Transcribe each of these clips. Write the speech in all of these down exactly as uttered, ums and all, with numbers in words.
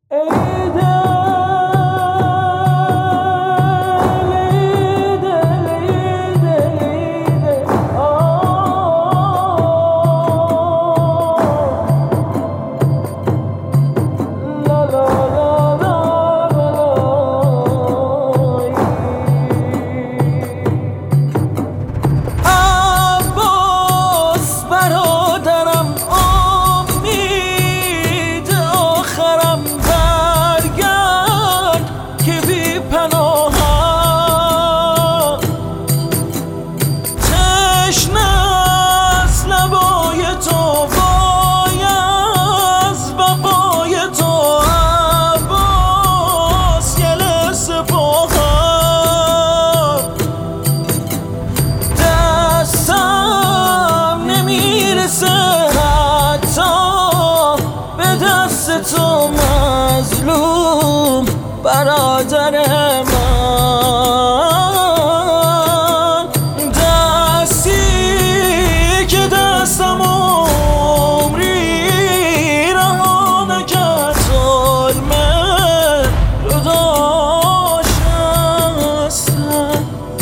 تو مظلوم برادر من، دستی که دستم عمری رها نکرد ظلمه رو داشت هستم.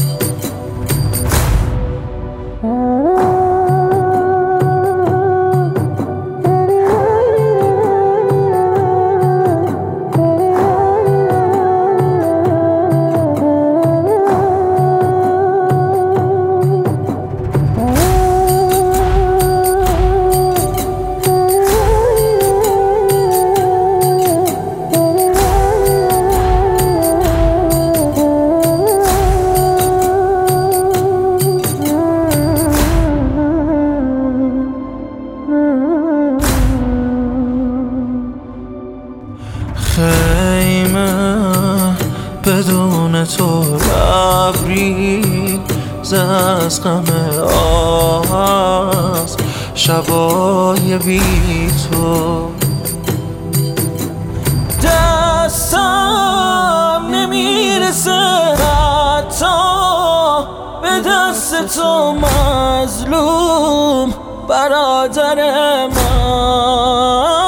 خیمه بدون تو لبریز از غم آهست، شبای بی تو دستم نمیرسه حتی به دست تو مظلوم برادر من.